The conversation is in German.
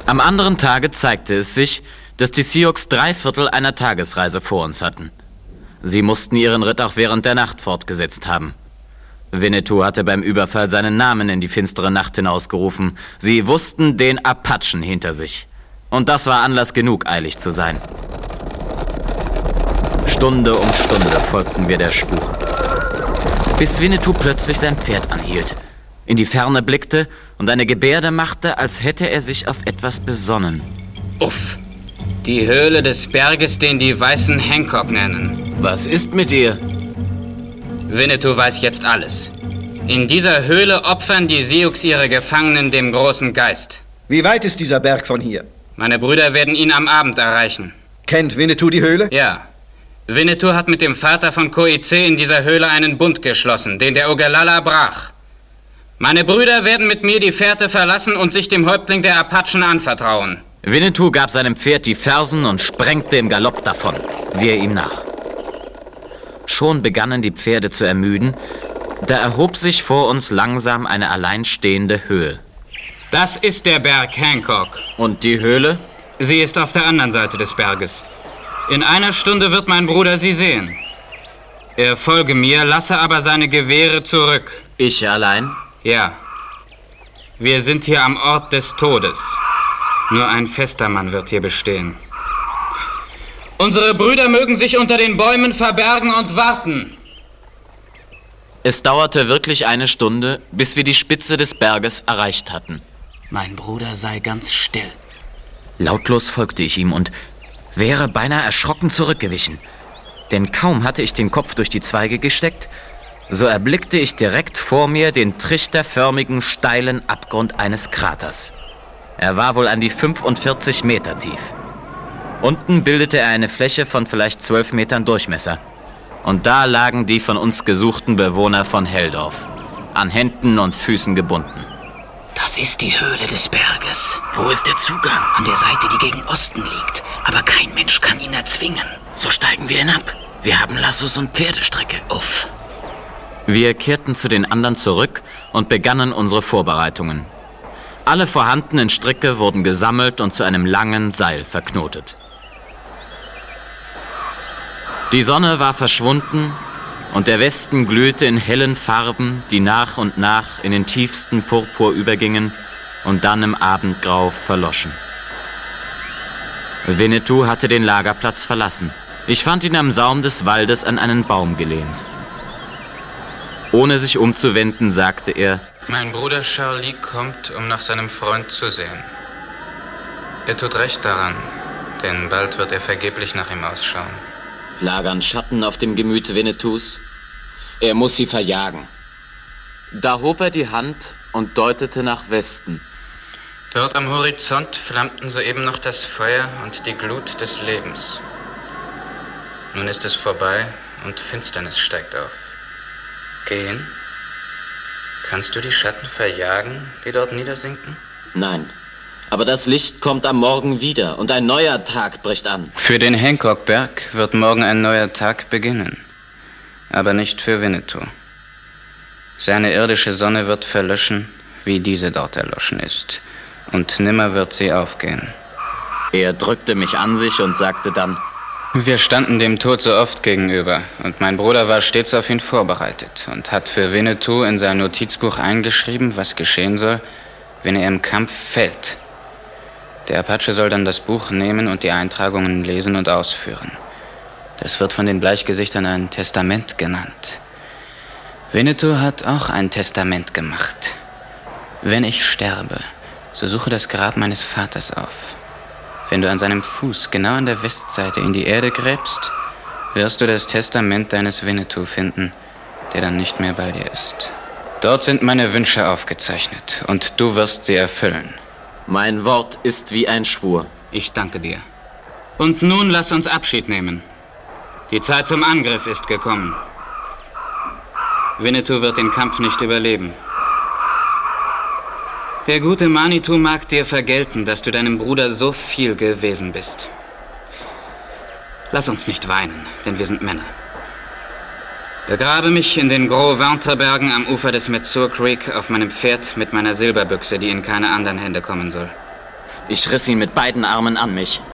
Am anderen Tage zeigte es sich, dass die Sioux 3/4 einer Tagesreise vor uns hatten. Sie mussten ihren Ritt auch während der Nacht fortgesetzt haben. Winnetou hatte beim Überfall seinen Namen in die finstere Nacht hinausgerufen. Sie wussten den Apachen hinter sich. Und das war Anlass genug, eilig zu sein. Stunde um Stunde folgten wir der Spur, bis Winnetou plötzlich sein Pferd anhielt, in die Ferne blickte und eine Gebärde machte, als hätte er sich auf etwas besonnen. Uff, die Höhle des Berges, den die Weißen Hancock nennen. Was ist mit ihr? Winnetou weiß jetzt alles. In dieser Höhle opfern die Sioux ihre Gefangenen dem großen Geist. Wie weit ist dieser Berg von hier? Meine Brüder werden ihn am Abend erreichen. Kennt Winnetou die Höhle? Ja. Winnetou hat mit dem Vater von Koize in dieser Höhle einen Bund geschlossen, den der Ogallala brach. Meine Brüder werden mit mir die Fährte verlassen und sich dem Häuptling der Apachen anvertrauen. Winnetou gab seinem Pferd die Fersen und sprengte im Galopp davon, wir ihm nach. Schon begannen die Pferde zu ermüden, da erhob sich vor uns langsam eine alleinstehende Höhe. Das ist der Berg Hancock. Und die Höhle? Sie ist auf der anderen Seite des Berges. In einer Stunde wird mein Bruder sie sehen. Er folge mir, lasse aber seine Gewehre zurück. Ich allein? Ja. Wir sind hier am Ort des Todes. Nur ein fester Mann wird hier bestehen. Unsere Brüder mögen sich unter den Bäumen verbergen und warten. Es dauerte wirklich eine Stunde, bis wir die Spitze des Berges erreicht hatten. Mein Bruder sei ganz still. Lautlos folgte ich ihm und wäre beinahe erschrocken zurückgewichen. Denn kaum hatte ich den Kopf durch die Zweige gesteckt, so erblickte ich direkt vor mir den trichterförmigen, steilen Abgrund eines Kraters. Er war wohl an die 45 Meter tief. Unten bildete er eine Fläche von vielleicht 12 Metern Durchmesser. Und da lagen die von uns gesuchten Bewohner von Helldorf, an Händen und Füßen gebunden. Das ist die Höhle des Berges. Wo ist der Zugang? An der Seite, die gegen Osten liegt. Aber kein Mensch kann ihn erzwingen. So steigen wir hinab. Wir haben Lassos und Pferdestricke. Uff. Wir kehrten zu den anderen zurück und begannen unsere Vorbereitungen. Alle vorhandenen Stricke wurden gesammelt und zu einem langen Seil verknotet. Die Sonne war verschwunden und der Westen glühte in hellen Farben, die nach und nach in den tiefsten Purpur übergingen und dann im Abendgrau verloschen. Winnetou hatte den Lagerplatz verlassen. Ich fand ihn am Saum des Waldes an einen Baum gelehnt. Ohne sich umzuwenden, sagte er: Mein Bruder Charlie kommt, um nach seinem Freund zu sehen. Er tut recht daran, denn bald wird er vergeblich nach ihm ausschauen. Lagern Schatten auf dem Gemüt Winnetous? Er muss sie verjagen. Da hob er die Hand und deutete nach Westen. Dort am Horizont flammten soeben noch das Feuer und die Glut des Lebens. Nun ist es vorbei und Finsternis steigt auf. Geh hin. Kannst du die Schatten verjagen, die dort niedersinken? Nein, aber das Licht kommt am Morgen wieder und ein neuer Tag bricht an. Für den Hancock-Berg wird morgen ein neuer Tag beginnen. Aber nicht für Winnetou. Seine irdische Sonne wird verlöschen, wie diese dort erloschen ist. Und nimmer wird sie aufgehen. Er drückte mich an sich und sagte dann: Wir standen dem Tod so oft gegenüber und mein Bruder war stets auf ihn vorbereitet und hat für Winnetou in sein Notizbuch eingeschrieben, was geschehen soll, wenn er im Kampf fällt. Der Apache soll dann das Buch nehmen und die Eintragungen lesen und ausführen. Das wird von den Bleichgesichtern ein Testament genannt. Winnetou hat auch ein Testament gemacht. Wenn ich sterbe, so suche das Grab meines Vaters auf. Wenn du an seinem Fuß genau an der Westseite in die Erde gräbst, wirst du das Testament deines Winnetou finden, der dann nicht mehr bei dir ist. Dort sind meine Wünsche aufgezeichnet und du wirst sie erfüllen. Mein Wort ist wie ein Schwur. Ich danke dir. Und nun lass uns Abschied nehmen. Die Zeit zum Angriff ist gekommen. Winnetou wird den Kampf nicht überleben. Der gute Manitou mag dir vergelten, dass du deinem Bruder so viel gewesen bist. Lass uns nicht weinen, denn wir sind Männer. Begrabe mich in den Gros-Ventre-Bergen am Ufer des Metzour Creek auf meinem Pferd mit meiner Silberbüchse, die in keine anderen Hände kommen soll. Ich riss ihn mit beiden Armen an mich.